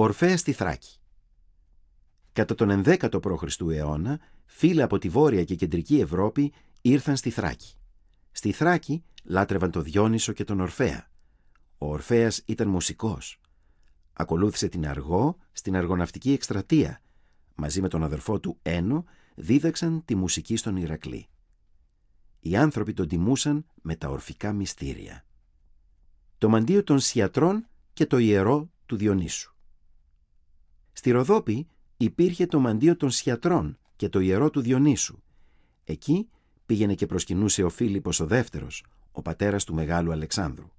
Ορφέας στη Θράκη. Κατά τον 11ο π.Χ. αιώνα, φύλλα από τη Βόρεια και Κεντρική Ευρώπη ήρθαν στη Θράκη. Στη Θράκη λάτρευαν τον Διόνυσο και τον Ορφέα. Ο Ορφέας ήταν μουσικός. Ακολούθησε την Αργό στην αργοναυτική εκστρατεία. Μαζί με τον αδερφό του Ένο δίδαξαν τη μουσική στον Ηρακλή. Οι άνθρωποι τον τιμούσαν με τα ορφικά μυστήρια. Το μαντίο των Σιατρών και το ιερό του Διονύσου. Στη Ροδόπη υπήρχε το μαντίο των Σιατρών και το ιερό του Διονύσου. Εκεί πήγαινε και προσκυνούσε ο Φίλιππος ο δεύτερος, ο πατέρας του Μεγάλου Αλεξάνδρου.